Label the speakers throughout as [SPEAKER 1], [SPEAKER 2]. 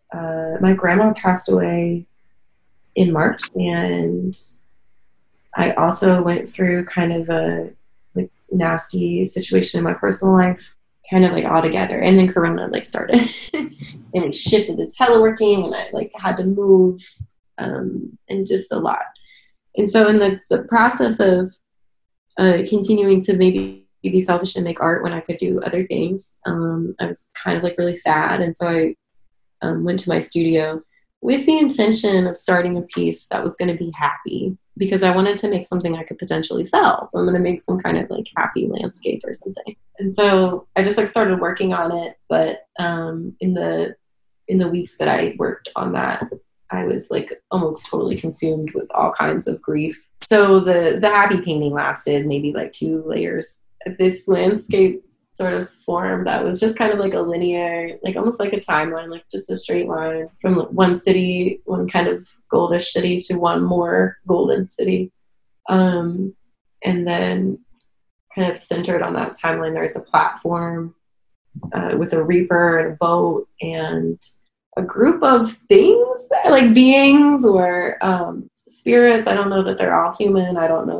[SPEAKER 1] my grandma passed away in March, and I also went through kind of a like nasty situation in my personal life, kind of like all together. And then Corona like started, and we shifted to teleworking, and I like had to move, and just a lot. And so in the process of continuing to maybe be selfish and make art when I could do other things, I was kind of like really sad, and so I went to my studio with the intention of starting a piece that was going to be happy because I wanted to make something I could potentially sell. So I'm going to make some kind of like happy landscape or something. And so I just like started working on it. But in the weeks that I worked on that, I was like almost totally consumed with all kinds of grief. So the happy painting lasted maybe like 2 layers. This landscape sort of form that was just kind of like a linear, like almost like a timeline, like just a straight line from one city, one kind of goldish city to one more golden city. And then kind of centered on that timeline, there's a platform with a reaper and a boat and a group of things that, like beings or spirits. I don't know that they're all human. I don't know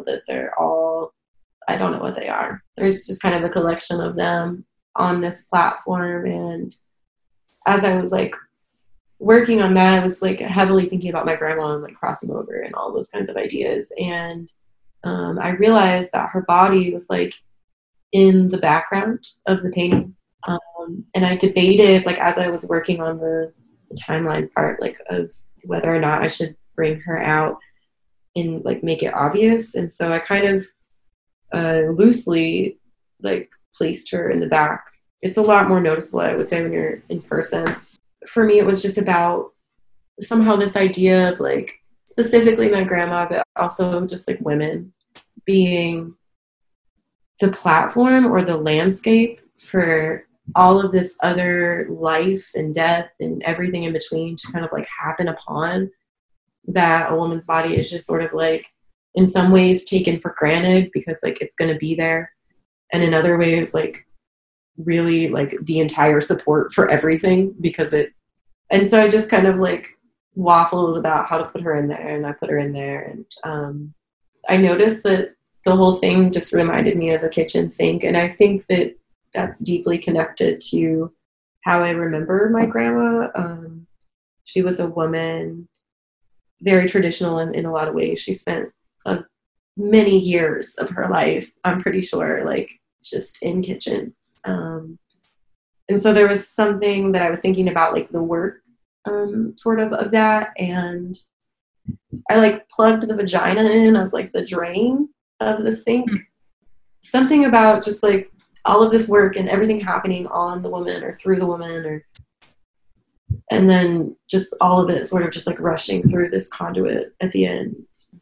[SPEAKER 1] what they are. There's just kind of a collection of them on this platform. And as I was like working on that, I was like heavily thinking about my grandma and like crossing over and all those kinds of ideas. And I realized that her body was like in the background of the painting. And I debated, like as I was working on the timeline part, like of whether or not I should bring her out and like make it obvious. And so I kind of loosely like placed her in the back. It's a lot more noticeable, I would say, when you're in person. For me, it was just about somehow this idea of like specifically my grandma, but also just like women being the platform or the landscape for all of this other life and death and everything in between to kind of like happen upon, that a woman's body is just sort of like in some ways taken for granted because like it's going to be there, and in other ways like really like the entire support for everything because it. And so I just kind of like waffled about how to put her in there, and I put her in there. And I noticed that the whole thing just reminded me of a kitchen sink, and I think that that's deeply connected to how I remember my grandma. She was a woman, very traditional in a lot of ways. She spent many years of her life, I'm pretty sure, like just in kitchens. And so there was something that I was thinking about, like the work sort of that. And I like plugged the vagina in as like the drain of the sink. Something about just like all of this work and everything happening on the woman or through the woman, and then just all of it sort of just like rushing through this conduit at the end.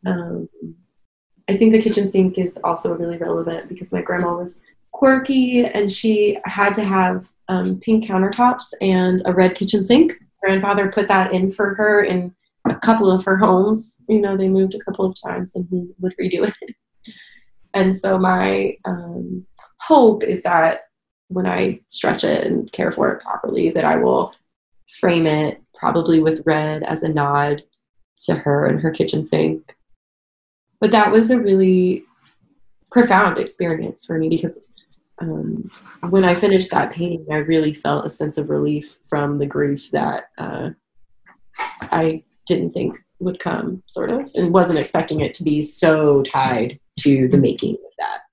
[SPEAKER 1] I think the kitchen sink is also really relevant because my grandma was quirky and she had to have pink countertops and a red kitchen sink. Grandfather put that in for her in a couple of her homes. You know, they moved a couple of times and he would redo it. And so my hope is that when I stretch it and care for it properly, that I will frame it probably with red as a nod to her and her kitchen sink. But that was a really profound experience for me because when I finished that painting, I really felt a sense of relief from the grief that I didn't think would come, sort of, and wasn't expecting it to be so tied to the making of that.